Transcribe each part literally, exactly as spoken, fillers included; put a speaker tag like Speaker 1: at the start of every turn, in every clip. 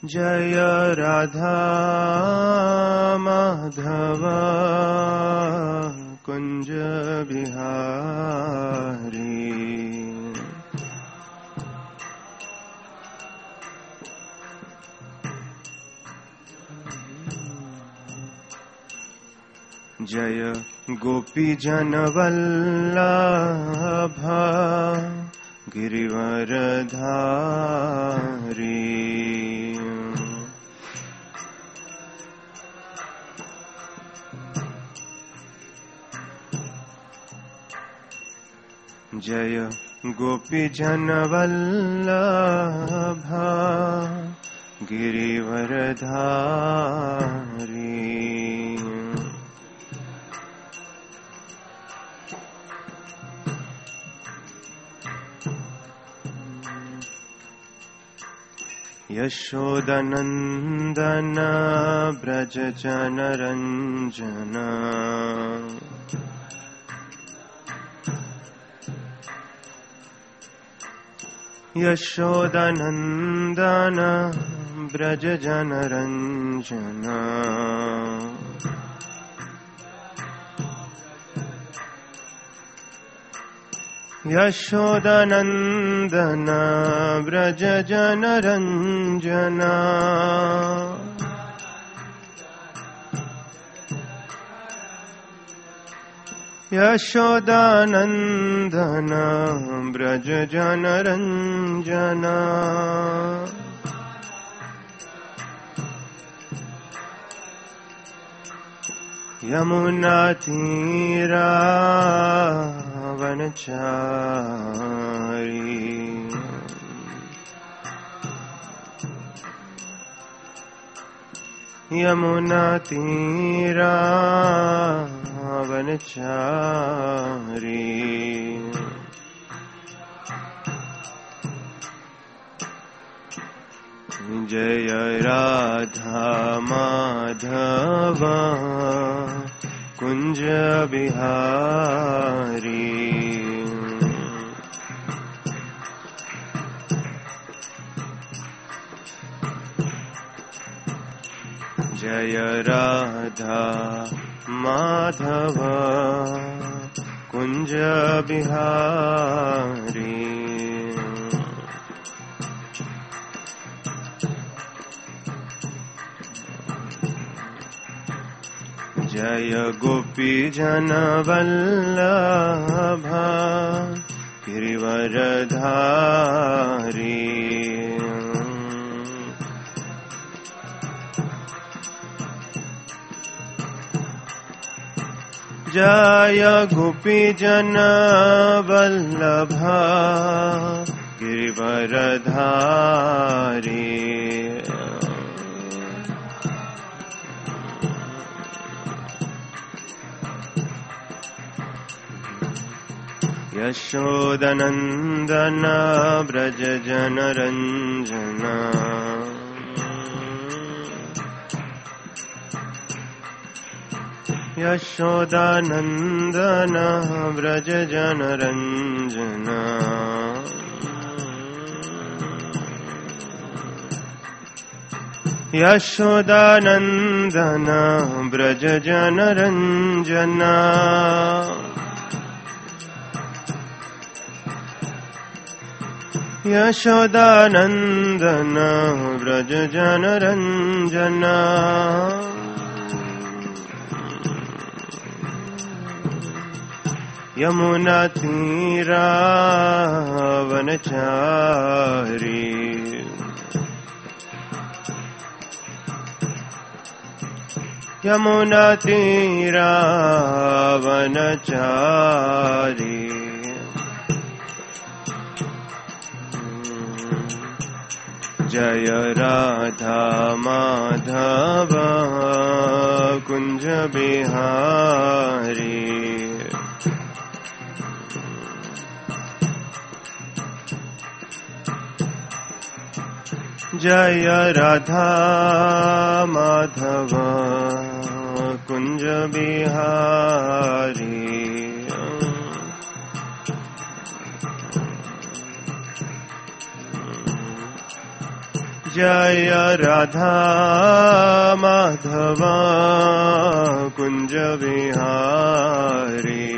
Speaker 1: जय राधा माधव कुंज बिहारी। जय गोपी जन वल्लभ गिरिवरधारी। जय गोपी जन वल्लभ गिरिवरधारी। यशोदनंदन ब्रज जन रंजन। यशोदनंदन ब्रज जन रंजन। यशोदनंदन ब्रज जन रंजन। यशोदानंदन ब्रज जन रंजन। यमुना तीरा वनचारी। यमुना तीरा वनचारी। जय राधा माधव कुंज बिहारी। जय राधा माधव कुंज बिहारी। जय गोपी जन वल्लभ गिरिवरधारी। जय गोपी जन वल्लभ गिरिवरधारी। यशोदनंदन ब्रज जन रंजन। यशोदानंदन ब्रज जन रंजन। यशोदानंदन ब्रज जन रंजन। यशोदानंदन ब्रज जन रंजन। यमुना तीरा वनचारी। यमुना तीरा वनचारी। जय राधा माधव कुंज बिहारी। जय राधा माधव कुंज बिहारी। जय राधा माधव कुंज विहारी।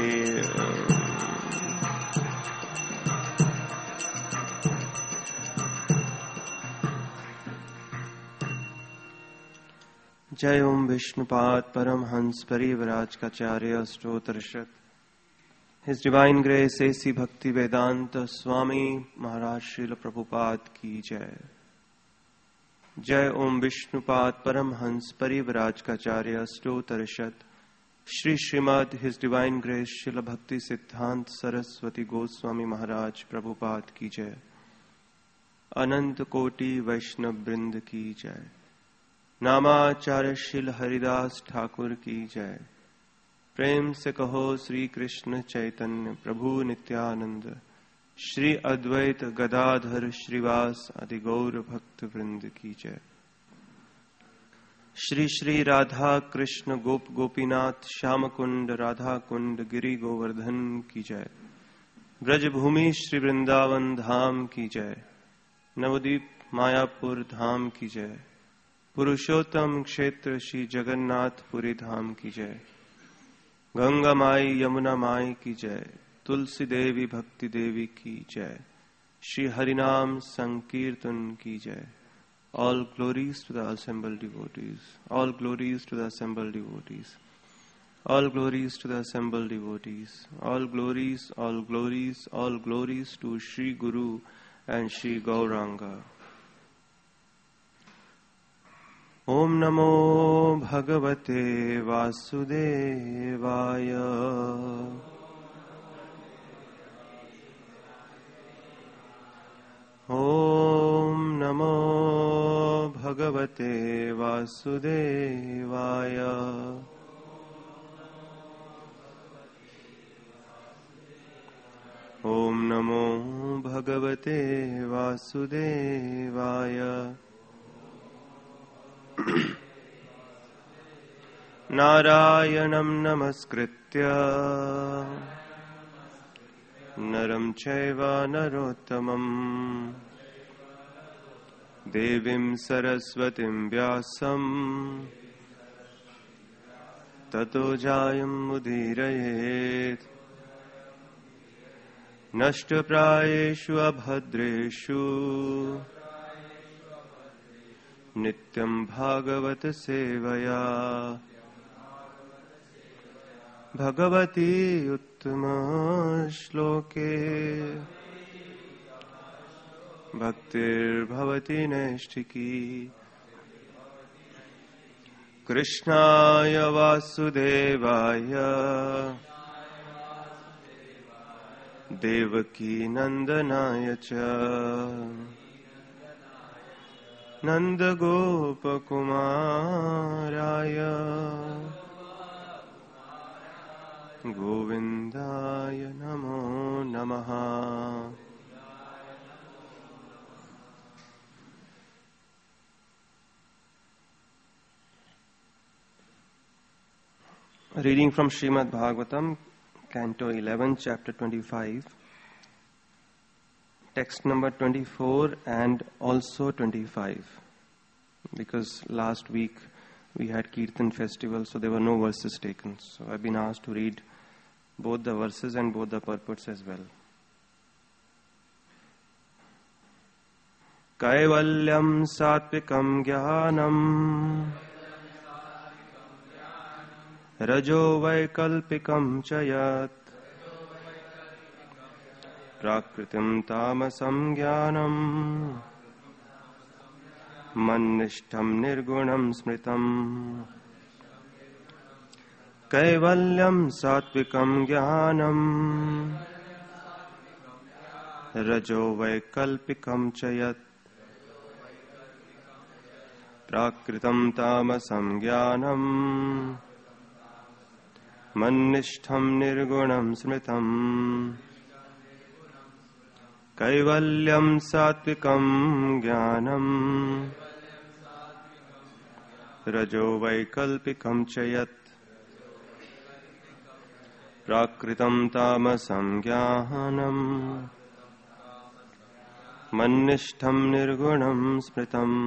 Speaker 1: जय ओम Vishnupad Paramhans परिव्राजकाचार्य स्तोत्रशत। His Divine Grace A C Bhakti Vedanta Swami Maharaj Srila Prabhupada की जय। जय ओम Vishnupad Paramhans परिव्राजकाचार्य स्तोत्रशत। Shri Shrimad His Divine Grace Srila Bhakti सिद्धांत सरस्वती गोस्वामी महाराज प्रभुपाद की जय। अनंत कोटि वैष्णव वृंद की जय। नामाचार्य श्रील हरिदास ठाकुर की जय। प्रेम से कहो श्री कृष्ण चैतन्य प्रभु नित्यानंद श्री अद्वैत गदाधर श्रीवास आदि गौर भक्त वृंद की जय। श्री श्री राधा कृष्ण गोप गोपीनाथ श्याम कुंड राधा कुंड गिरि गोवर्धन की जय। ब्रजभूमि श्री वृंदावन धाम की जय। नवदीप मायापुर धाम की जय। पुरुषोत्तम क्षेत्र श्री जगन्नाथपुरी धाम की जय। गंगा माई यमुना माई की जय। तुलसी देवी भक्ति देवी की जय। श्री हरिनाम संकीर्तन की जय। All glories to the assembled devotees. All glories to the assembled devotees. All glories to the assembled devotees. All glories, all glories, all glories to Shri Guru and Shri Gauranga. Om Namo Bhagavate Vasudevaya. Om Namo Bhagavate Vasudevaya. Om Namo Bhagavate Vasudevaya. नारायणं नमस्कृत्य नरं चैव नरोत्तमं देवीं सरस्वतीं व्यासं ततो जयमुदीरयेत्। नष्टप्रायेषु अभद्रेषु नित्यं भागवत सेवया भगवती उत्तम श्लोके भक्तिर्भवति नैष्ठिकी। कृष्णाय वासुदेवाय देवकी नंदनाय च नन्दगोपकुमाराय गोविन्दाय नमो नमः। Reading from Srimad Bhagavatam, Canto eleven, Chapter twenty-five, text number twenty-four and also twenty-five. Because last week we had Kirtan festival, so there were no verses taken. So I've been asked to read both the verses and both the purports as well. Kaivalyam satvikam jnanam rajo vaikalpikam chayat prakritim tamasam jnanam mannishtam nirgunam smritam. Kaivalyam satvikam jnanam rajo vaikalpikam chayat prakritam tamasam jnanam mannishtam nirgunam smritam. Kaivalyam satvikam jnanam rajo vaikalpikam chayat prakritam tamasam jnanam मन्निष्ठं निर्गुणं स्मृतम्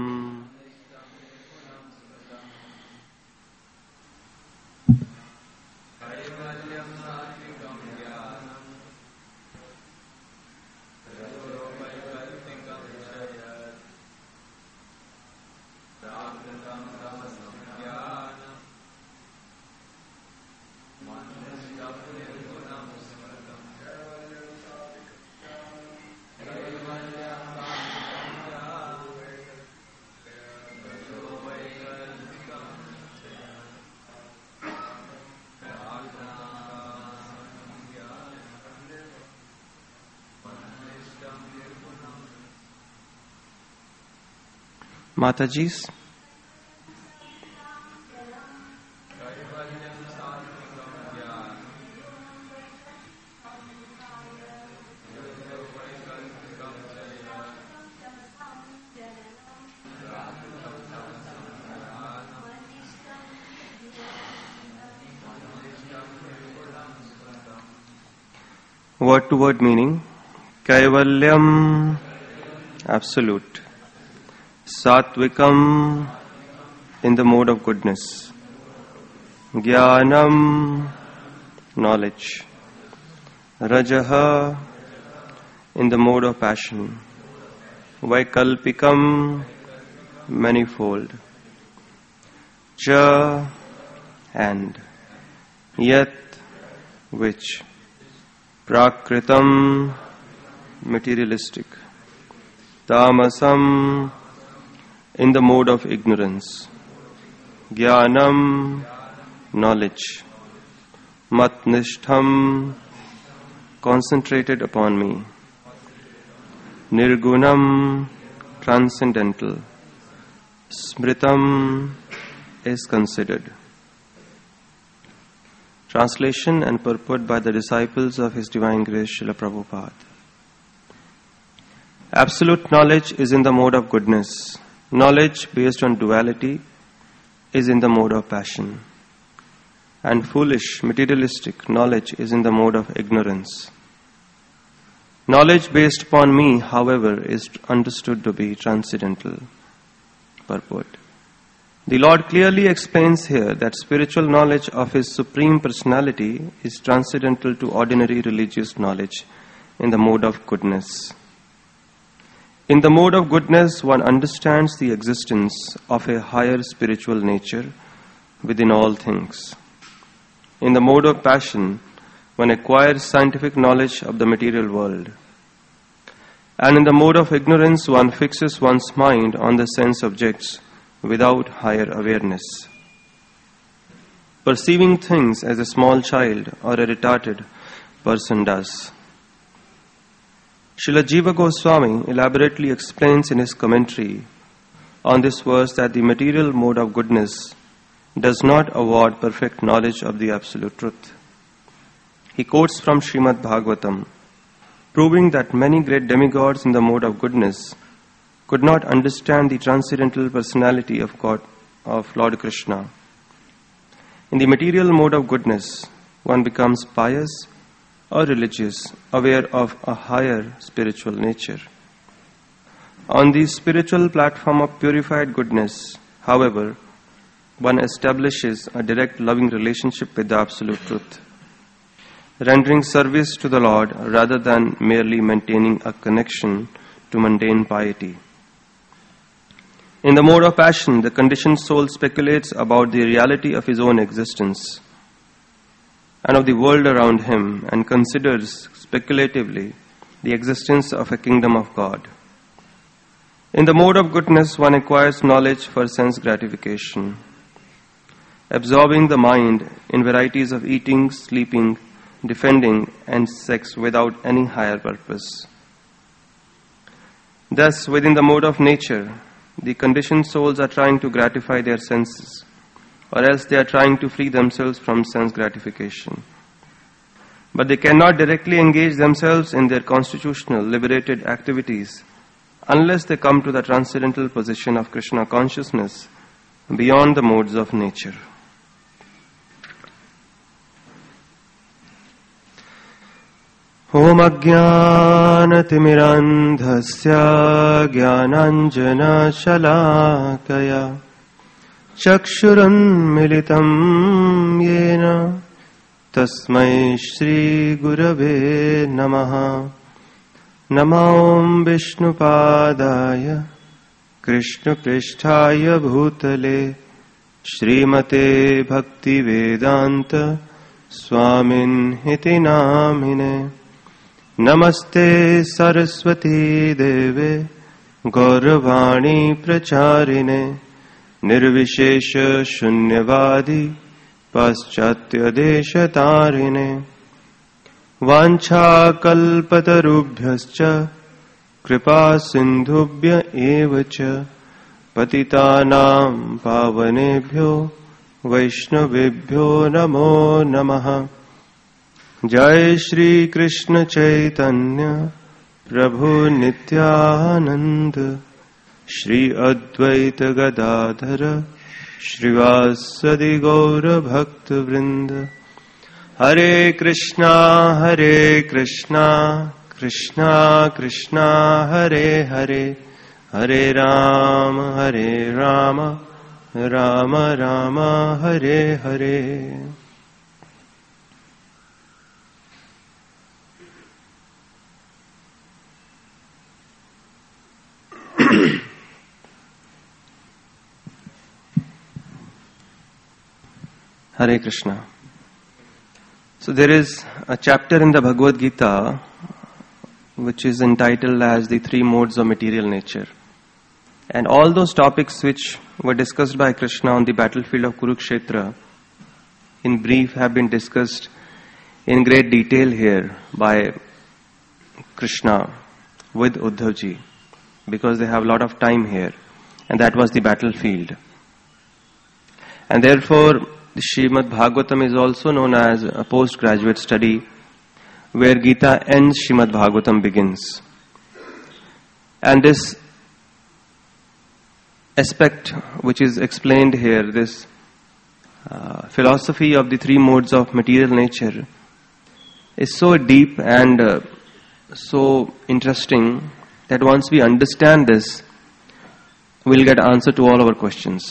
Speaker 1: Mataji's. Word to word meaning. Kaivalyam, absolute. Satvikam, in the mode of goodness. Jnanam, knowledge. Rajaha, in the mode of passion. Vaikalpikam, manifold. Cha, and. Yat, which. Prakritam, materialistic. Tamasam, in the mode of ignorance. Jnanam, knowledge. Matnishtham, concentrated upon me. Nirgunam, transcendental. Smritam, is considered. Translation and purport by the disciples of His Divine Grace Srila Prabhupada. Absolute knowledge is in the mode of goodness. Knowledge based on duality is in the mode of passion. And foolish, materialistic knowledge is in the mode of ignorance. Knowledge based upon me, however, is understood to be transcendental. Purport. The Lord clearly explains here that spiritual knowledge of His Supreme Personality is transcendental to ordinary religious knowledge in the mode of goodness. In the mode of goodness, one understands the existence of a higher spiritual nature within all things. In the mode of passion, one acquires scientific knowledge of the material world. And in the mode of ignorance, one fixes one's mind on the sense objects without higher awareness. Perceiving things as a small child or a retarded person does. Srila Jiva Goswami elaborately explains in his commentary on this verse that the material mode of goodness does not award perfect knowledge of the absolute truth. He quotes from Srimad Bhagavatam, proving that many great demigods in the mode of goodness could not understand the transcendental personality of God, of Lord Krishna. In the material mode of goodness, one becomes pious or religious, aware of a higher spiritual nature. On the spiritual platform of purified goodness, however, one establishes a direct loving relationship with the Absolute Truth, rendering service to the Lord rather than merely maintaining a connection to mundane piety. In the mode of passion, the conditioned soul speculates about the reality of his own existence and of the world around him and considers speculatively the existence of a kingdom of God. In the mode of goodness, one acquires knowledge for sense gratification, absorbing the mind in varieties of eating, sleeping, defending, and sex without any higher purpose. Thus, within the mode of nature, the conditioned souls are trying to gratify their senses, or else they are trying to free themselves from sense gratification. But they cannot directly engage themselves in their constitutional, liberated activities unless they come to the transcendental position of Krishna consciousness beyond the modes of nature. Om Ajnanatimirandhasya Jnananjana Shalakaya Chakshurunmilitam Yena Tasmai Shri Gurave Namaha. Namo Vishnupadaya Krishna Pristhaya Bhutale Srimate Bhaktivedanta Swamin Hiti Namine. Namaste Saraswati Deve Gauravani Pracharine Nirvishesha Shunyavadi Paschatya Desha Tarine Vancha Kalpatarubhyascha Kripa Sindhubhya Evacha Patitanam Pavanebhyo Vaishnavibhyo Namo Namaha. Jai Shri Krishna Chaitanya Prabhu Nityananda Shri Advaita Gadadhara Shrivasadi Gaura Bhakta Vrinda. Hare Krishna Hare Krishna Krishna Krishna Hare Hare Hare Rama Hare Rama Rama Rama Hare Hare. Hare Krishna. So there is a chapter in the Bhagavad Gita which is entitled as the three modes of material nature. And all those topics which were discussed by Krishna on the battlefield of Kurukshetra in brief have been discussed in great detail here by Krishna with Uddhavji, because they have a lot of time here, and that was the battlefield. And therefore the Srimad Bhagavatam is also known as a postgraduate study where Gita ends, Srimad Bhagavatam begins. And this aspect which is explained here, this uh, philosophy of the three modes of material nature, is so deep and uh, so interesting that once we understand this, we'll get answer to all our questions.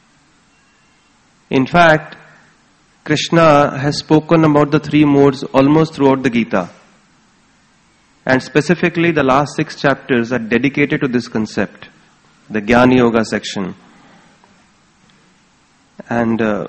Speaker 1: In fact, Krishna has spoken about the three modes almost throughout the Gita. And specifically the last six chapters are dedicated to this concept, the Jnana Yoga section. And uh,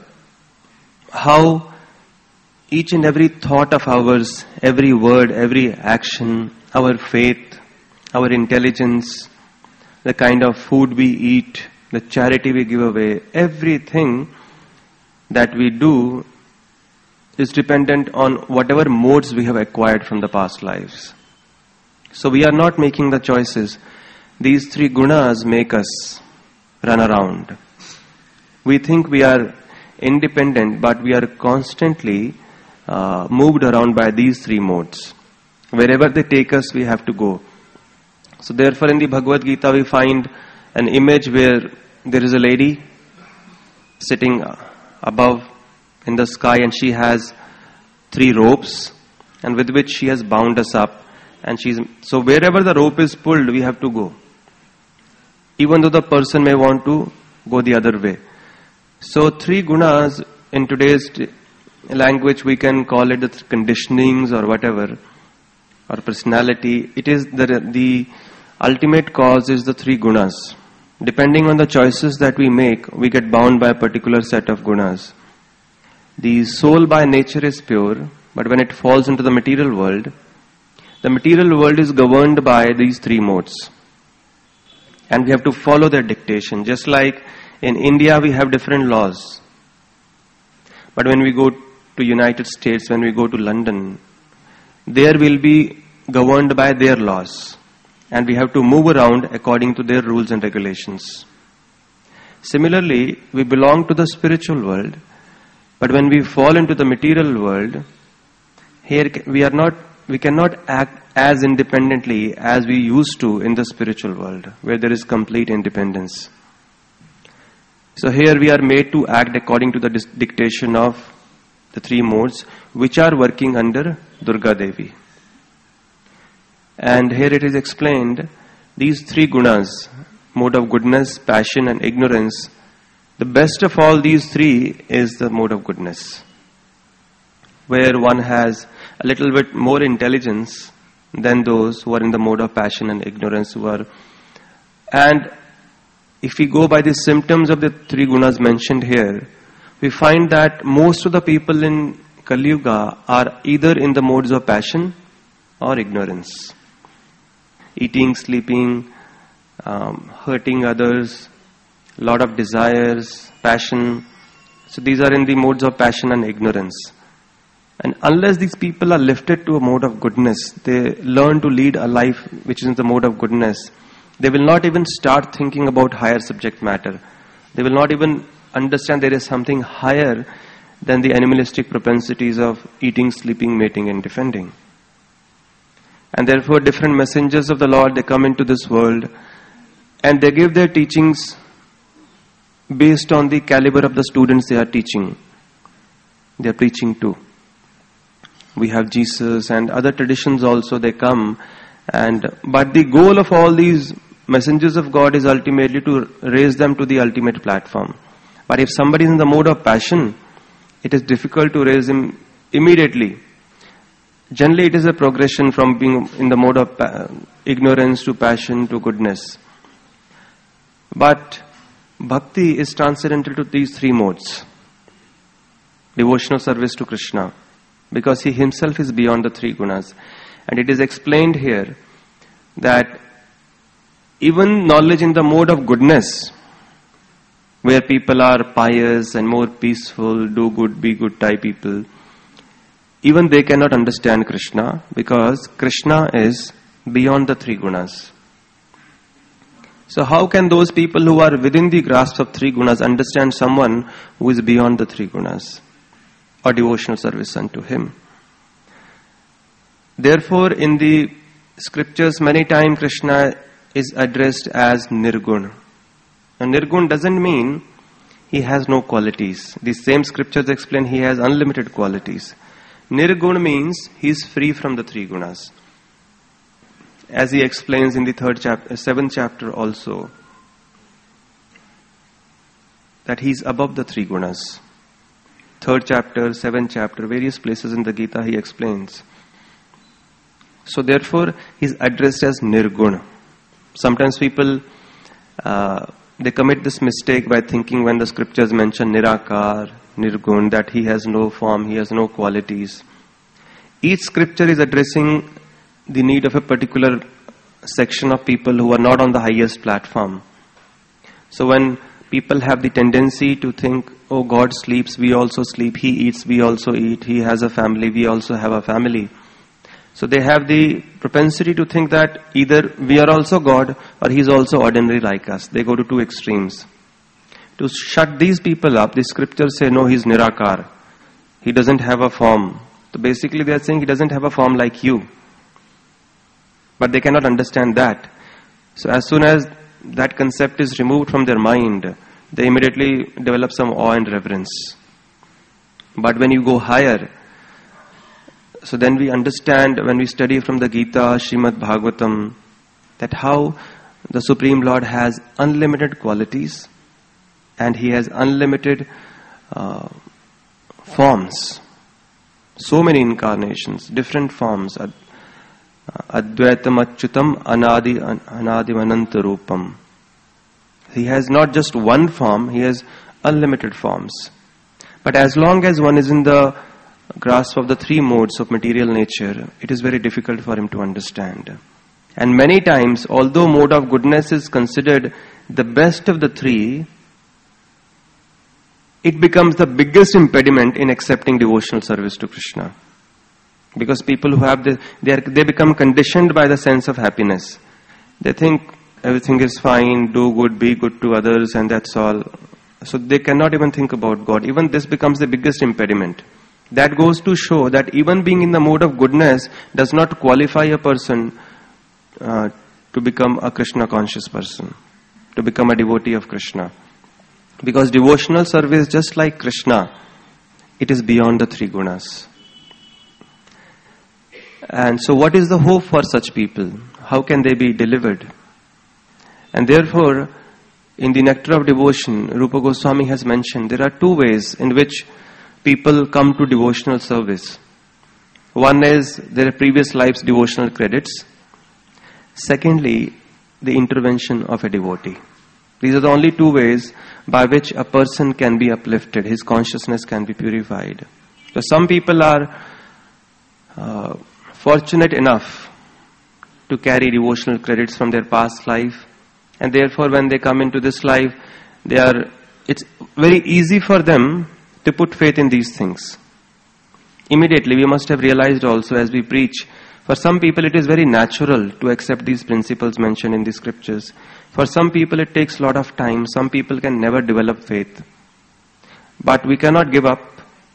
Speaker 1: how each and every thought of ours, every word, every action, our faith, our intelligence, the kind of food we eat, the charity we give away, everything that we do is dependent on whatever modes we have acquired from the past lives. So we are not making the choices. These three gunas make us run around. We think we are independent, but we are constantly uh, moved around by these three modes. Wherever they take us, we have to go. So therefore in the Bhagavad Gita we find an image where there is a lady sitting above in the sky, and she has three ropes, and with which she has bound us up. And she's so wherever the rope is pulled, we have to go, even though the person may want to go the other way. So three gunas, in today's language we can call it the conditionings or whatever, or personality. It is the the ultimate cause is the three gunas. Depending on the choices that we make, we get bound by a particular set of gunas. The soul by nature is pure, but when it falls into the material world, the material world is governed by these three modes. And we have to follow their dictation. Just like in India we have different laws. But when we go to United States, when we go to London, there will be governed by their laws. And we have to move around according to their rules and regulations. Similarly, we belong to the spiritual world, but when we fall into the material world, here we are not, we cannot act as independently as we used to in the spiritual world, where there is complete independence. So here we are made to act according to the dictation of the three modes, which are working under Durga Devi. And here it is explained, these three gunas, mode of goodness, passion and ignorance, the best of all these three is the mode of goodness, where one has a little bit more intelligence than those who are in the mode of passion and ignorance who are. And if we go by the symptoms of the three gunas mentioned here, we find that most of the people in Kali Yuga are either in the modes of passion or ignorance. Eating, sleeping, um, hurting others, lot of desires, passion. So these are in the modes of passion and ignorance. And unless these people are lifted to a mode of goodness, they learn to lead a life which is in the mode of goodness, they will not even start thinking about higher subject matter. They will not even understand there is something higher than the animalistic propensities of eating, sleeping, mating and defending. And therefore different messengers of the Lord, they come into this world and they give their teachings based on the caliber of the students they are teaching. They are preaching to. We have Jesus and other traditions also, they come. And but the goal of all these messengers of God is ultimately to raise them to the ultimate platform. But if somebody is in the mode of passion, it is difficult to raise him immediately. Generally, it is a progression from being in the mode of pa- ignorance to passion to goodness. But bhakti is transcendental to these three modes. Devotional service to Krishna, because he himself is beyond the three gunas. And it is explained here that even knowledge in the mode of goodness, where people are pious and more peaceful, do good, be good type people, even they cannot understand Krishna, because Krishna is beyond the three gunas. So how can those people who are within the grasp of three gunas understand someone who is beyond the three gunas or devotional service unto him? Therefore, in the scriptures, many times Krishna is addressed as Nirgun. Now, Nirgun doesn't mean he has no qualities. These same scriptures explain he has unlimited qualities. Nirgun means he is free from the three gunas. As he explains in the third chapter, seventh chapter also, that he is above the three gunas. Third chapter, seventh chapter, various places in the Gita he explains. So therefore, he is addressed as Nirgun. Sometimes people, uh, they commit this mistake by thinking when the scriptures mention Nirakar, Nirgun, that he has no form, he has no qualities. Each scripture is addressing the need of a particular section of people who are not on the highest platform. So when people have the tendency to think, oh, God sleeps, we also sleep, he eats, we also eat, he has a family, we also have a family. So they have the propensity to think that either we are also God or he is also ordinary like us. They go to two extremes. To shut these people up, the scriptures say, no, he is Nirakar. He doesn't have a form. So basically they are saying he doesn't have a form like you. But they cannot understand that. So as soon as that concept is removed from their mind, they immediately develop some awe and reverence. But when you go higher, so then we understand, when we study from the Gita, Srimad Bhagavatam, that how the Supreme Lord has unlimited qualities and he has unlimited uh, forms. So many incarnations, different forms. Advaitam Achyutam Anadi Anadi Ananta Rupam. He has not just one form, he has unlimited forms. But as long as one is in the grasp of the three modes of material nature, it is very difficult for him to understand. And many times, although mode of goodness is considered the best of the three, it becomes the biggest impediment in accepting devotional service to Krishna. Because people who have this, they, are, they become conditioned by the sense of happiness. They think everything is fine, do good, be good to others, and that's all. So they cannot even think about God. Even this becomes the biggest impediment. That goes to show that even being in the mode of goodness does not qualify a person uh, to become a Krishna conscious person, to become a devotee of Krishna. Because devotional service, just like Krishna, it is beyond the three gunas. And so what is the hope for such people? How can they be delivered? And therefore, in the Nectar of Devotion, Rupa Goswami has mentioned there are two ways in which people come to devotional service. One is their previous life's devotional credits. Secondly, the intervention of a devotee. These are the only two ways by which a person can be uplifted, his consciousness can be purified. So some people are uh, fortunate enough to carry devotional credits from their past life, and therefore when they come into this life, they are, it's very easy for them to put faith in these things. Immediately, we must have realized also as we preach, for some people it is very natural to accept these principles mentioned in the scriptures. For some people it takes a lot of time. Some people can never develop faith. But we cannot give up.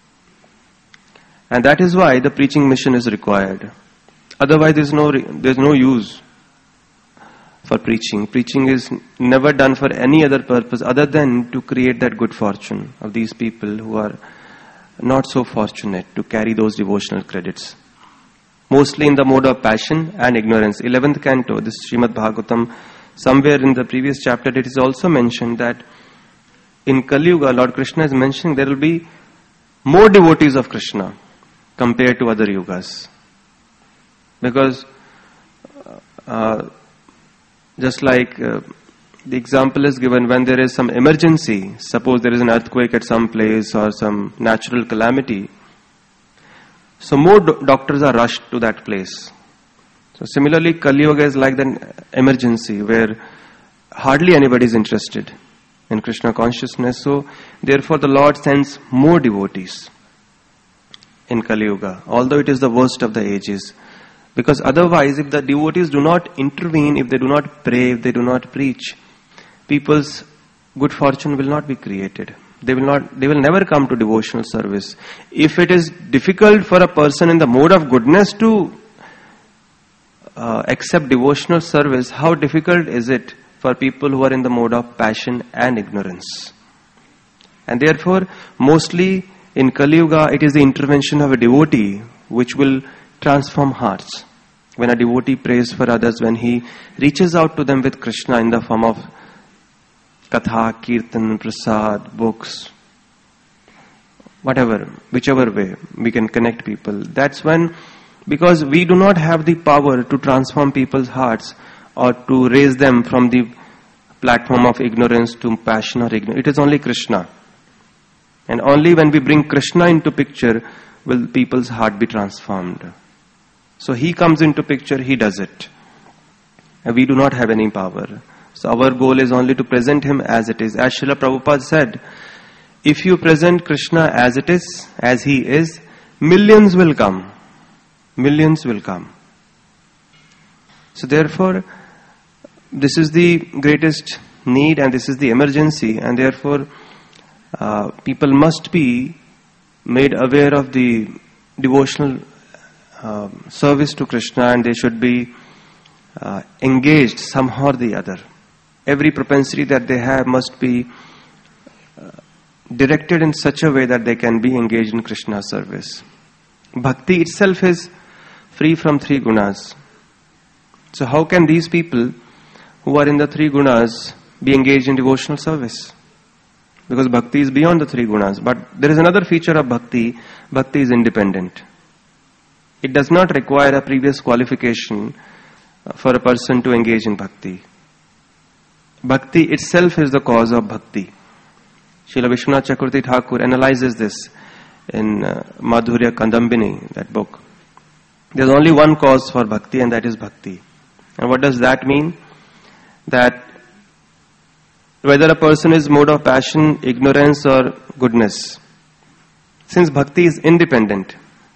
Speaker 1: And that is why the preaching mission is required. Otherwise there is no, there is no use for preaching. Preaching is never done for any other purpose other than to create that good fortune of these people who are not so fortunate to carry those devotional credits. Mostly in the mode of passion and ignorance. eleventh canto, this Srimad Bhagavatam, somewhere in the previous chapter it is also mentioned that in Kali Yuga, Lord Krishna is mentioning there will be more devotees of Krishna compared to other yugas. Because uh, just like uh, the example is given when there is some emergency, suppose there is an earthquake at some place or some natural calamity, so more do- doctors are rushed to that place. So similarly, Kali Yuga is like an emergency where hardly anybody is interested in Krishna consciousness. So therefore the Lord sends more devotees in Kali Yuga, although it is the worst of the ages. Because otherwise, if the devotees do not intervene, if they do not pray, if they do not preach, people's good fortune will not be created. They will not, they will never come to devotional service. If it is difficult for a person in the mode of goodness to uh, accept devotional service, how difficult is it for people who are in the mode of passion and ignorance? And therefore, mostly in Kali Yuga, it is the intervention of a devotee which will transform hearts. When a devotee prays for others, when he reaches out to them with Krishna in the form of Katha, Kirtan, Prasad, books, whatever, whichever way we can connect people. That's when, because we do not have the power to transform people's hearts or to raise them from the platform of ignorance to passion or ignorance. It is only Krishna. And only when we bring Krishna into picture will people's heart be transformed. So he comes into picture, he does it. And we do not have any power. So our goal is only to present him as it is. As Srila Prabhupada said, if you present Krishna as it is, as he is, millions will come. Millions will come. So therefore, this is the greatest need and this is the emergency, and therefore uh, people must be made aware of the devotional uh, service to Krishna, and they should be uh, engaged somehow or the other. Every propensity that they have must be uh, directed in such a way that they can be engaged in Krishna service. Bhakti itself is free from three gunas. So how can these people who are in the three gunas be engaged in devotional service? Because bhakti is beyond the three gunas. But there is another feature of bhakti. Bhakti is independent. It does not require a previous qualification for a person to engage in bhakti. Bhakti itself is the cause of bhakti. Srila Vishwanath Chakravarti Thakur analyzes this in uh, Madhurya Kandambini, that book. There is only one cause for bhakti, and that is bhakti. And what does that mean? That whether a person is mode of passion, ignorance or goodness, since bhakti is independent,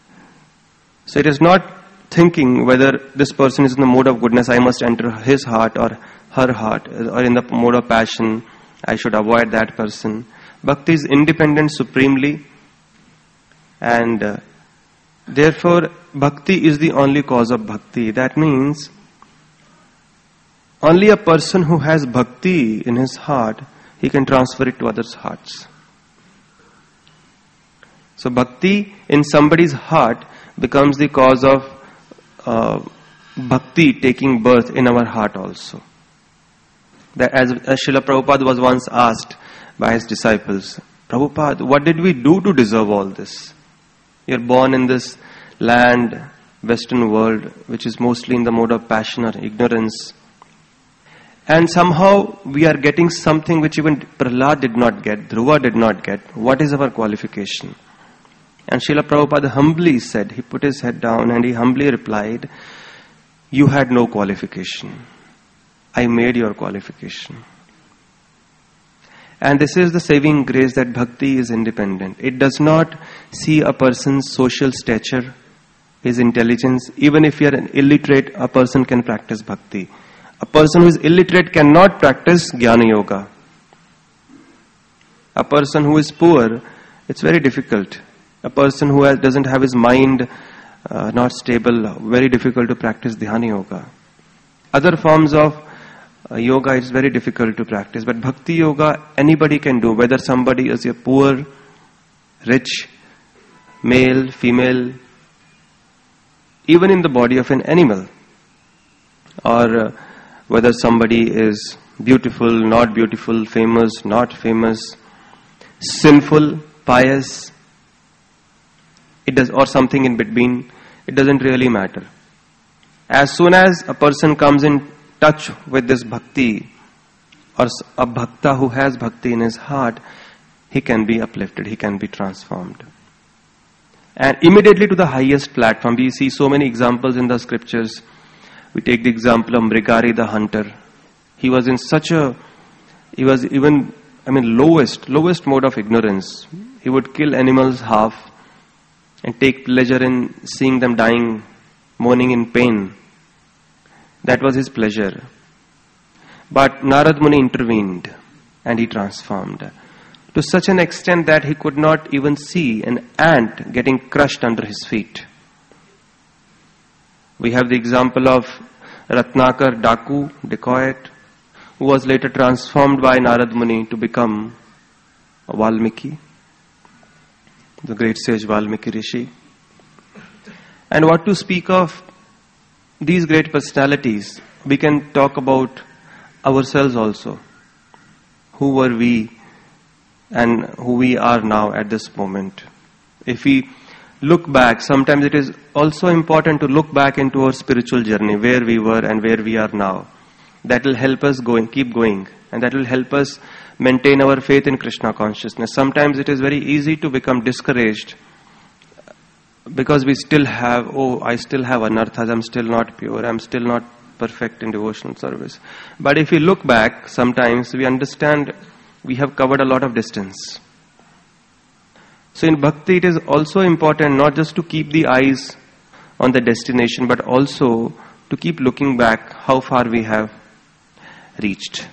Speaker 1: so it is not thinking whether this person is in the mode of goodness, I must enter his heart or her heart, or in the mode of passion, I should avoid that person. Bhakti is independent supremely, and uh, therefore bhakti is the only cause of bhakti. That means only a person who has bhakti in his heart, he can transfer it to others' hearts. So bhakti in somebody's heart becomes the cause of uh, bhakti taking birth in our heart also. That as, as Srila Prabhupada was once asked by his disciples, Prabhupada, what did we do to deserve all this? You're born in this land, Western world, which is mostly in the mode of passion or ignorance. And somehow we are getting something which even Prahlad did not get, Dhruva did not get. What is our qualification? And Srila Prabhupada humbly said, he put his head down and he humbly replied, you had no qualification. I made your qualification. And this is the saving grace that bhakti is independent. It does not see a person's social stature, his intelligence. Even if you are an illiterate, a person can practice bhakti. A person who is illiterate cannot practice jnana yoga. A person who is poor, it's very difficult. A person who has, doesn't have his mind uh, not stable, very difficult to practice dhyana yoga. Other forms of uh, yoga, it's very difficult to practice. But bhakti yoga, anybody can do, whether somebody is a poor, rich, male, female, even in the body of an animal, or uh, whether somebody is beautiful, not beautiful, famous, not famous, sinful, pious, it does, or something in between, it doesn't really matter. As soon as a person comes in touch with this bhakti, or a bhakta who has bhakti in his heart, he can be uplifted, he can be transformed. And immediately to the highest platform, we see so many examples in the scriptures. We take the example of Mrigari the hunter. He was in such a, he was even, I mean, lowest, lowest mode of ignorance. He would kill animals half and take pleasure in seeing them dying, moaning in pain. That was his pleasure. But Narad Muni intervened and he transformed to such an extent that he could not even see an ant getting crushed under his feet. We have the example of Ratnakar Daku, dacoit, who was later transformed by Narad Muni to become a Valmiki, the great sage Valmiki Rishi. And what to speak of these great personalities, we can talk about ourselves also. Who were we and who we are now at this moment? If we look back, sometimes it is also important to look back into our spiritual journey, where we were and where we are now. That will help us going, keep going, and that will help us maintain our faith in Krishna consciousness. Sometimes it is very easy to become discouraged because we still have, oh, I still have anarthas, I'm still not pure, I'm still not perfect in devotional service. But if we look back, sometimes we understand we have covered a lot of distance. So in bhakti, it is also important not just to keep the eyes on the destination, but also to keep looking back how far we have reached.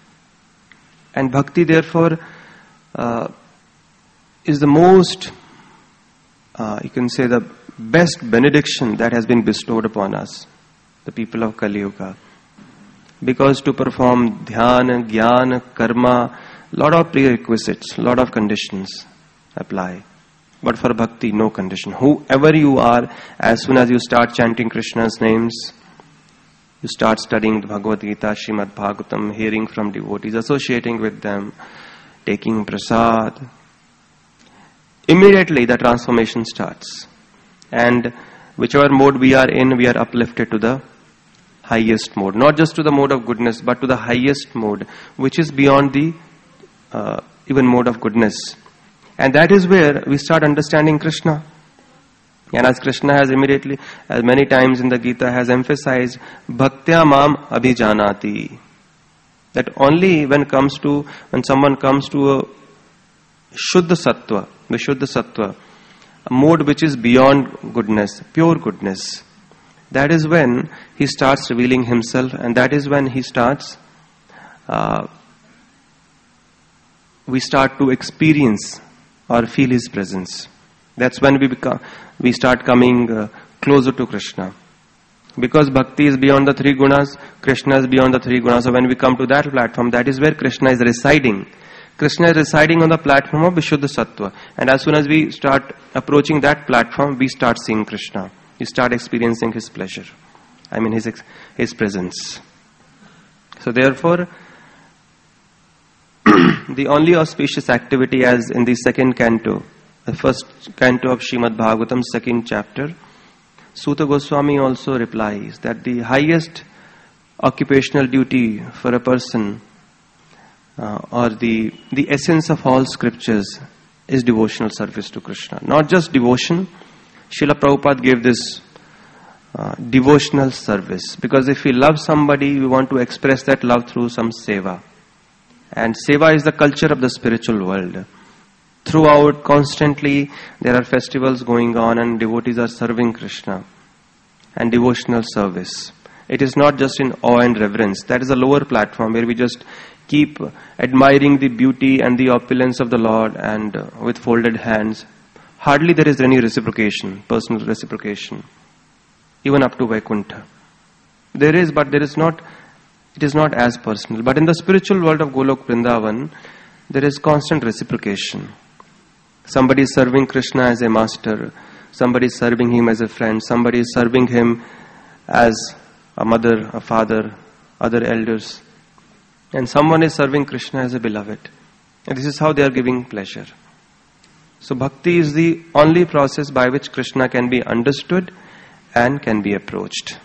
Speaker 1: And bhakti, therefore, uh, is the most, uh, you can say, the best benediction that has been bestowed upon us, the people of Kali Yuga. Because to perform dhyana, jnana, karma, lot of prerequisites, lot of conditions apply. But for bhakti, no condition. Whoever you are, as soon as you start chanting Krishna's names, you start studying the Bhagavad Gita, Srimad Bhagavatam, hearing from devotees, associating with them, taking prasad, immediately the transformation starts. And whichever mode we are in, we are uplifted to the highest mode. Not just to the mode of goodness, but to the highest mode, which is beyond the uh, even mode of goodness. And that is where we start understanding Krishna. And as Krishna has immediately, as many times in the Gita has emphasized, Bhaktya Mam Abhijanati. That only when comes to, when someone comes to a Shuddha Sattva, Vishuddha Sattva, a mode which is beyond goodness, pure goodness, that is when he starts revealing himself, and that is when he starts, uh, we start to experience or feel his presence. That's when we become, we start coming uh, closer to Krishna. Because bhakti is beyond the three gunas, Krishna is beyond the three gunas. So when we come to that platform, that is where Krishna is residing. Krishna is residing on the platform of Vishuddha Sattva. And as soon as we start approaching that platform, we start seeing Krishna. you start experiencing His pleasure. I mean His His presence. So therefore, the only auspicious activity, as in the second canto, the first canto of Srimad Bhagavatam, second chapter, Suta Goswami also replies that the highest occupational duty for a person, uh, or the, the essence of all scriptures, is devotional service to Krishna. Not just devotion. Srila Prabhupada gave this uh, devotional service, because if we love somebody, we want to express that love through some seva. And seva is the culture of the spiritual world. Throughout, constantly, there are festivals going on and devotees are serving Krishna. And devotional service. It is not just in awe and reverence. That is a lower platform where we just keep admiring the beauty and the opulence of the Lord and uh, with folded hands. Hardly there is any reciprocation, personal reciprocation. Even up to Vaikuntha. There is, but there is not, it is not as personal. But in the spiritual world of Golok Vrindavan, there is constant reciprocation. Somebody is serving Krishna as a master. Somebody is serving Him as a friend. Somebody is serving Him as a mother, a father, other elders. And someone is serving Krishna as a beloved. And this is how they are giving pleasure. So bhakti is the only process by which Krishna can be understood and can be approached.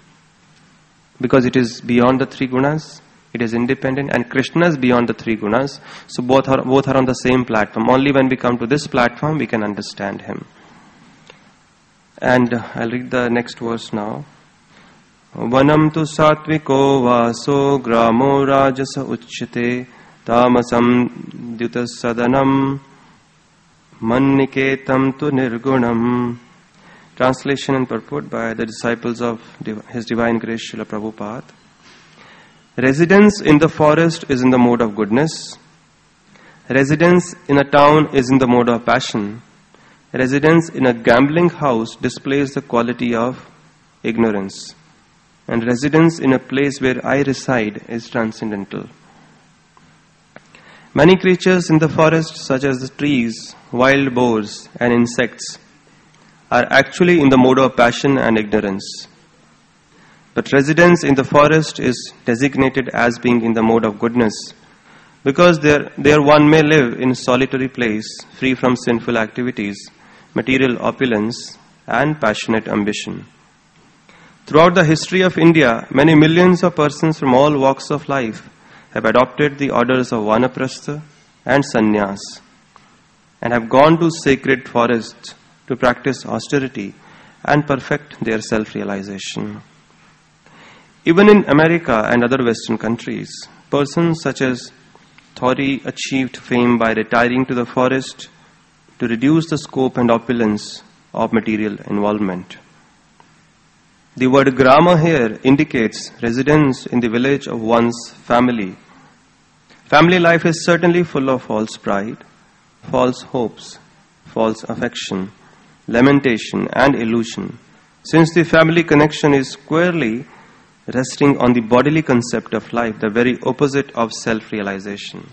Speaker 1: Because it is beyond the three gunas, it is independent, and Krishna is beyond the three gunas. So both are, both are on the same platform. Only when we come to this platform, we can understand Him. And I'll read the next verse now. Vanam tu satviko vaso gramo rajasa uchyate tamasam dyutas sadanam manniketam tu nirgunam. Translation and purport by the disciples of His Divine Grace Srila Prabhupada. Residence in the forest is in the mode of goodness. Residence in a town is in the mode of passion. Residence in a gambling house displays the quality of ignorance. And residence in a place where I reside is transcendental. Many creatures in the forest, such as the trees, wild boars, and insects, are actually in the mode of passion and ignorance. But residence in the forest is designated as being in the mode of goodness, because there, there one may live in a solitary place, free from sinful activities, material opulence, and passionate ambition. Throughout the history of India, many millions of persons from all walks of life have adopted the orders of Vanaprastha and Sannyas, and have gone to sacred forests to practice austerity and perfect their self-realization. Even in America and other Western countries, persons such as Thori achieved fame by retiring to the forest to reduce the scope and opulence of material involvement. The word grama here indicates residence in the village of one's family. Family life is certainly full of false pride, false hopes, false affection, lamentation, and illusion, since the family connection is squarely resting on the bodily concept of life, the very opposite of self-realization.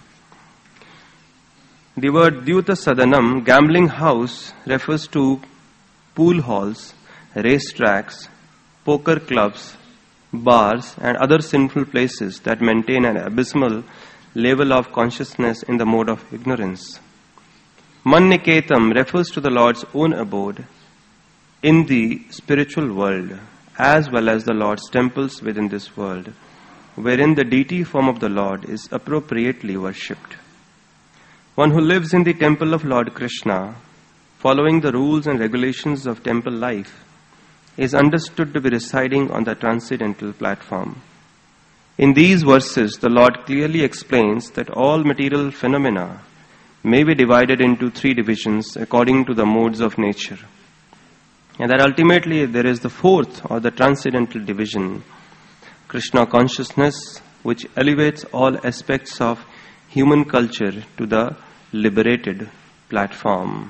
Speaker 1: The word Dyuta Sadanam, gambling house, refers to pool halls, race tracks, poker clubs, bars, and other sinful places that maintain an abysmal level of consciousness in the mode of ignorance. Manniketam refers to the Lord's own abode in the spiritual world, as well as the Lord's temples within this world, wherein the deity form of the Lord is appropriately worshipped. One who lives in the temple of Lord Krishna, following the rules and regulations of temple life, is understood to be residing on the transcendental platform. In these verses, the Lord clearly explains that all material phenomena may be divided into three divisions according to the modes of nature. And that ultimately there is the fourth, or the transcendental division, Krishna consciousness, which elevates all aspects of human culture to the liberated platform.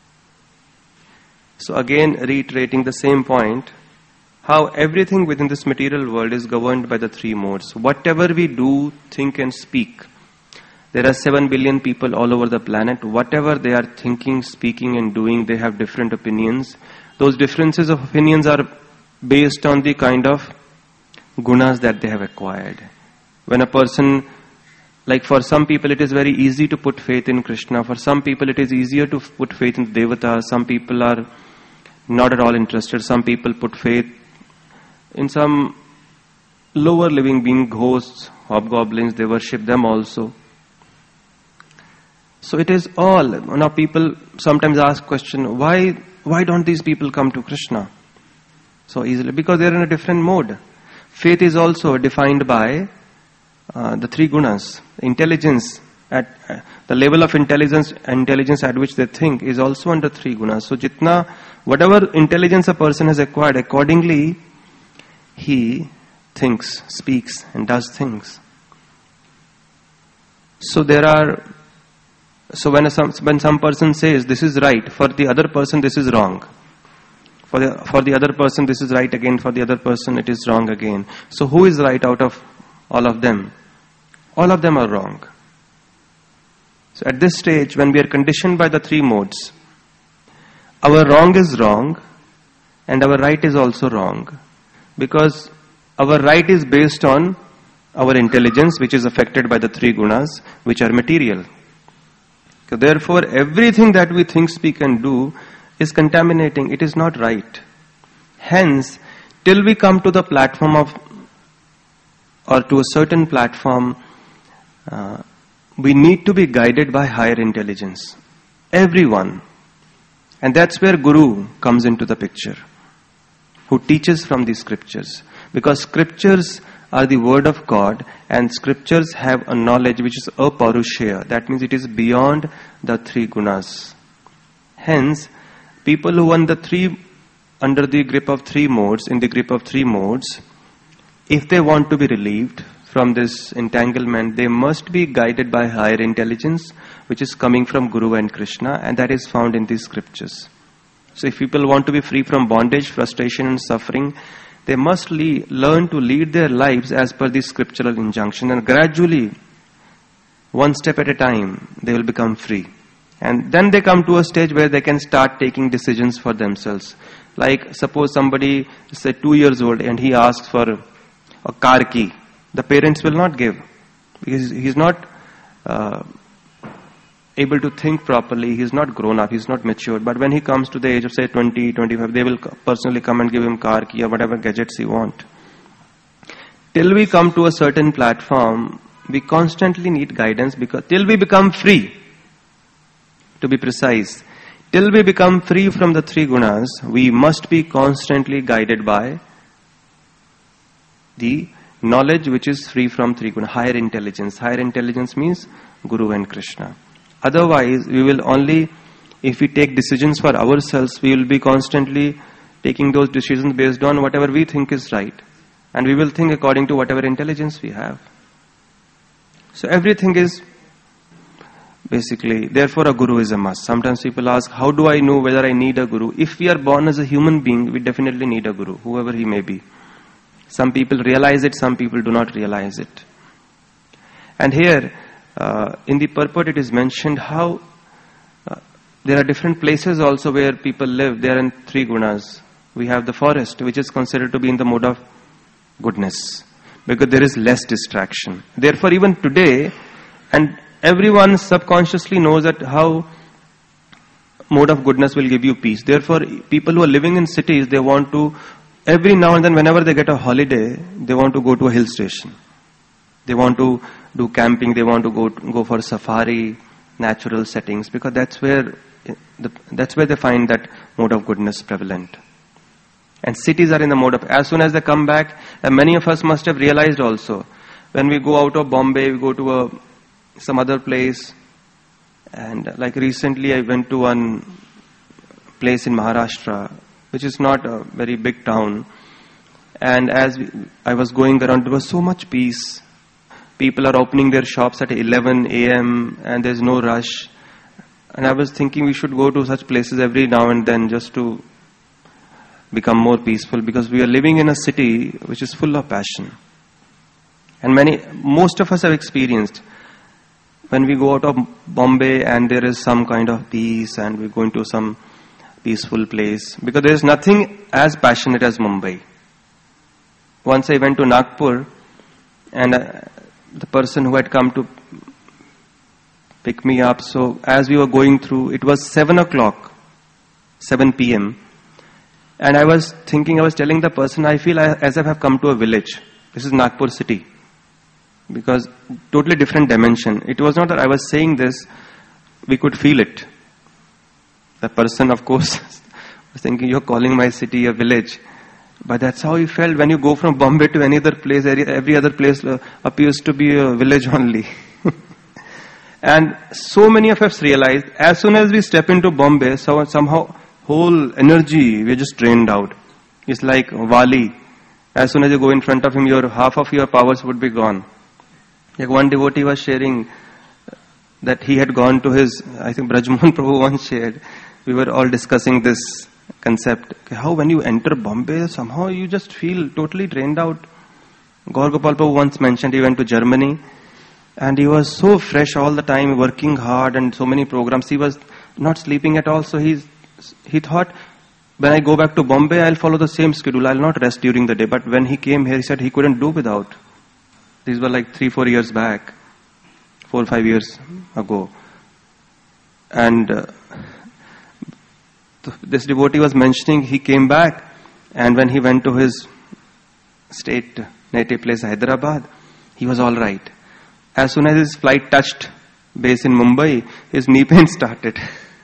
Speaker 1: So again, reiterating the same point, how everything within this material world is governed by the three modes. Whatever we do, think and speak, there are seven billion people all over the planet. Whatever they are thinking, speaking and doing, they have different opinions, Those differences of opinions are based on the kind of gunas that they have acquired. When a person, like for some people it is very easy to put faith in Krishna, for some people it is easier to put faith in Devatas, some people are not at all interested, some people put faith in some lower living being, ghosts, hobgoblins, they worship them also. So it is all, now people sometimes ask question, why why don't these people come to Krishna so easily? Because they are in a different mode. Faith is also defined by uh, the three gunas. Intelligence, at uh, the level of intelligence intelligence at which they think is also under three gunas. So jitna, whatever intelligence a person has acquired, accordingly he thinks, speaks and does things. So there are, so when a, some, when some person says this is right, for the other person this is wrong. For the, for the other person this is right again, for the other person it is wrong again. So who is right out of all of them? All of them are wrong. So at this stage, when we are conditioned by the three modes, our wrong is wrong and our right is also wrong. Because our right is based on our intelligence, which is affected by the three gunas, which are material. So therefore, everything that we think, speak and do is contaminating. It is not right. Hence, till we come to the platform of, or to a certain platform, uh, we need to be guided by higher intelligence. Everyone. And that's where Guru comes into the picture, who teaches from the scriptures. Because scriptures are the word of God, and scriptures have a knowledge which is aparushya. That means it is beyond the three gunas. Hence, people who are the three, under the grip of three modes, in the grip of three modes, if they want to be relieved from this entanglement, they must be guided by higher intelligence, which is coming from Guru and Krishna, and that is found in these scriptures. So if people want to be free from bondage, frustration and suffering, they must le- learn to lead their lives as per the scriptural injunction, and gradually, one step at a time, they will become free. And then they come to a stage where they can start taking decisions for themselves. Like suppose somebody is say two years old and he asks for a car key. The parents will not give because he is not uh, able to think properly. He is not grown up. He is not matured. But when he comes to the age of say twenty, twenty-five, they will personally come and give him car key or whatever gadgets he want. Till we come to a certain platform, we constantly need guidance, because till we become free, to be precise, till we become free from the three gunas, we must be constantly guided by the knowledge which is free from three gunas, higher intelligence. Higher intelligence means Guru and Krishna. Otherwise, we will only, if we take decisions for ourselves, we will be constantly taking those decisions based on whatever we think is right. And we will think according to whatever intelligence we have. So everything is basically, therefore a guru is a must. Sometimes people ask, how do I know whether I need a guru? If we are born as a human being, we definitely need a guru, whoever he may be. Some people realize it, some people do not realize it. And here, uh, in the purport it is mentioned how uh, there are different places also where people live. They are in three gunas. We have the forest, which is considered to be in the mode of goodness, because there is less distraction. Therefore even today, and everyone subconsciously knows that how mode of goodness will give you peace. Therefore, people who are living in cities, they want to, every now and then, whenever they get a holiday, they want to go to a hill station. They want to do camping, they want to go go for safari, natural settings, because that's where the, that's where they find that mode of goodness prevalent. And cities are in the mode of, as soon as they come back, and many of us must have realized also, when we go out of Bombay, we go to a some other place, and like recently I went to one place in Maharashtra, which is not a very big town, and as we, I was going around, there was so much peace. People are opening their shops at eleven a.m. and there's no rush, and I was thinking we should go to such places every now and then just to become more peaceful, because we are living in a city which is full of passion. And many, most of us have experienced when we go out of Bombay and there is some kind of peace, and we go into some peaceful place. Because there is nothing as passionate as Mumbai. Once I went to Nagpur, and uh, the person who had come to pick me up, so as we were going through, it was seven o'clock, seven p.m. And I was thinking, I was telling the person, I feel as if I have come to a village. This is Nagpur city. Because totally different dimension. It was not that I was saying this, we could feel it. The person, of course, was thinking, you're calling my city a village. But that's how you felt when you go from Bombay to any other place. Every other place uh, appears to be a village only. And so many of us realized, as soon as we step into Bombay, so somehow whole energy, we're just drained out. It's like Wali. As soon as you go in front of him, your half of your powers would be gone. Like one devotee was sharing that he had gone to his, I think Brajmohan Prabhu once shared, we were all discussing this concept. How when you enter Bombay, somehow you just feel totally drained out. Gaur Gopal Prabhu once mentioned he went to Germany and he was so fresh all the time, working hard and so many programs. He was not sleeping at all. So he's, he thought, when I go back to Bombay, I'll follow the same schedule. I'll not rest during the day. But when he came here, he said he couldn't do without. These were like three, four years back. Four, five years ago. And uh, this devotee was mentioning he came back, and when he went to his state native place, Hyderabad, he was all right. As soon as his flight touched base in Mumbai, his knee pain started.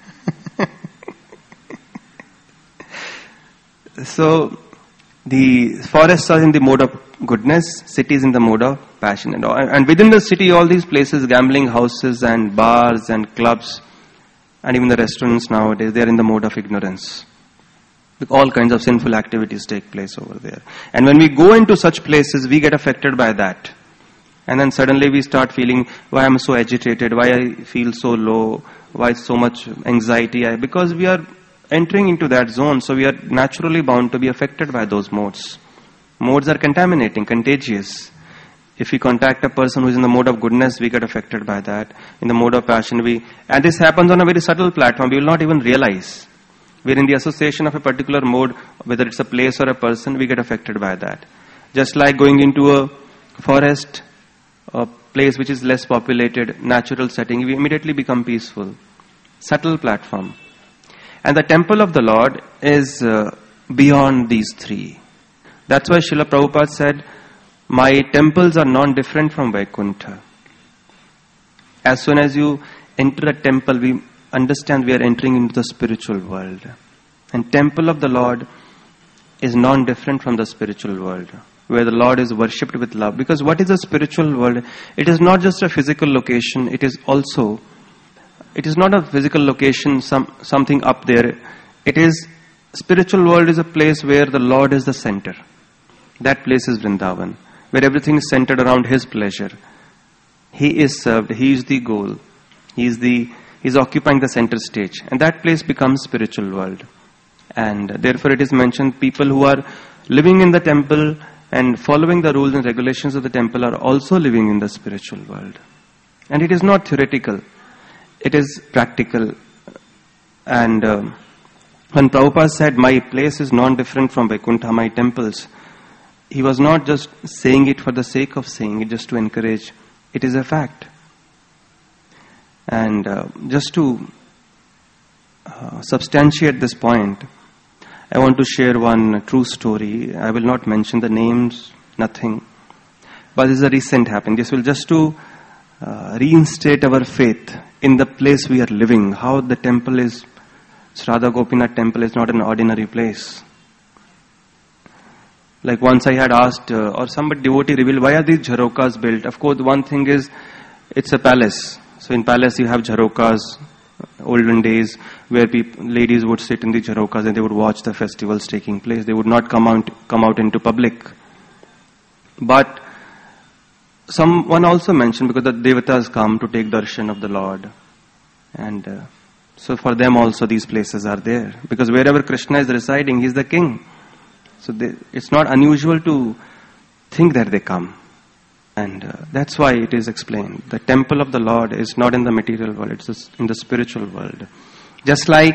Speaker 1: So, the forests are in the mode of goodness, cities in the mode of passion. And, all. and within the city, all these places, gambling houses and bars and clubs, and even the restaurants nowadays, they are in the mode of ignorance. All kinds of sinful activities take place over there. And when we go into such places, we get affected by that. And then suddenly we start feeling, why I'm so agitated, why I feel so low, why so much anxiety. I, because we are entering into that zone, so we are naturally bound to be affected by those modes. Modes are contaminating, contagious. If we contact a person who is in the mode of goodness, we get affected by that. In the mode of passion, we... And this happens on a very subtle platform. We will not even realize. We're in the association of a particular mode, whether it's a place or a person, we get affected by that. Just like going into a forest, a place which is less populated, natural setting, we immediately become peaceful. Subtle platform. And the temple of the Lord is uh, beyond these three. That's why Srila Prabhupada said, my temples are non-different from Vaikuntha. As soon as you enter a temple, we understand we are entering into the spiritual world. And temple of the Lord is non-different from the spiritual world, where the Lord is worshipped with love. Because what is a spiritual world? It is not just a physical location, it is also... It is not a physical location, some something up there. It is, spiritual world is a place where the Lord is the center. That place is Vrindavan, where everything is centered around His pleasure. He is served, He is the goal. He is the, He is occupying the center stage. And that place becomes spiritual world. And therefore it is mentioned, people who are living in the temple and following the rules and regulations of the temple are also living in the spiritual world. And it is not theoretical. It is practical. And uh, when Prabhupada said, my place is non-different from Vaikuntha, my temples, he was not just saying it for the sake of saying it, just to encourage. It is a fact. And uh, just to uh, substantiate this point, I want to share one true story. I will not mention the names, nothing. But this is a recent happening. This will just to uh, reinstate our faith in the place we are living, how the temple is, Radha Gopinath temple is not an ordinary place. Like once I had asked, uh, or somebody devotee revealed, why are these jharokas built? Of course, one thing is, it's a palace. So in palace you have jharokas, olden days, where people, ladies would sit in the jharokas and they would watch the festivals taking place. They would not come out, come out into public. But someone also mentioned, because the devatas come to take darshan of the Lord. And uh, so for them also these places are there. Because wherever Krishna is residing, He is the king. So they, it's not unusual to think that they come. And uh, that's why it is explained. The temple of the Lord is not in the material world, it's in the spiritual world. Just like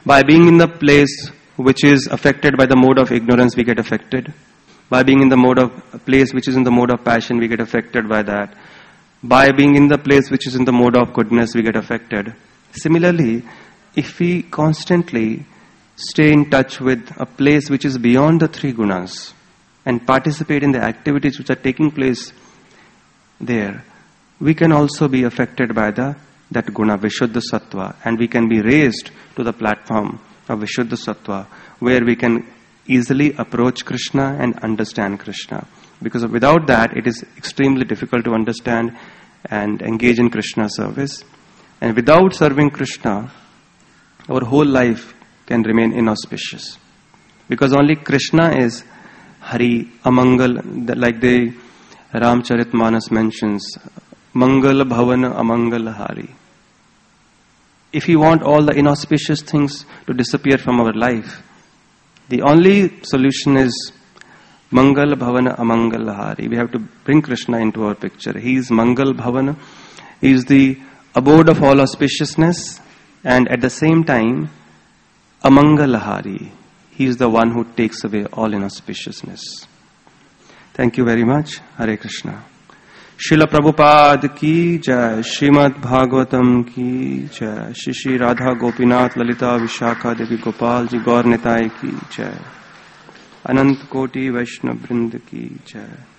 Speaker 1: By being in the place which is affected by the mode of ignorance, we get affected. By being in the mode of a place which is in the mode of passion, we get affected by that. By being in the place which is in the mode of goodness, we get affected. Similarly, if we constantly stay in touch with a place which is beyond the three gunas and participate in the activities which are taking place there, we can also be affected by the that guna, Vishuddha Sattva, and we can be raised to the platform of Vishuddha Sattva, where we can easily approach Krishna and understand Krishna. Because without that, it is extremely difficult to understand and engage in Krishna service. And without serving Krishna, our whole life can remain inauspicious. Because only Krishna is Hari, Amangal, like the Ramcharitmanas mentions, Mangal Bhavana Amangal Hari. If we want all the inauspicious things to disappear from our life, the only solution is Mangal Bhavana Amangal Hari. We have to bring Krishna into our picture. He is Mangal Bhavana. He is the abode of all auspiciousness, and at the same time, Amangal Hari. He is the one who takes away all inauspiciousness. Thank you very much. Hare Krishna. Srila Prabhupada ki jai, Srimad Bhagavatam ki jai, Shri Shri Radha Gopinath Lalita Vishakha Devi Gopal Ji Gaur Nitai ki jai, Anant Koti Vaishnav Vrind ki jai.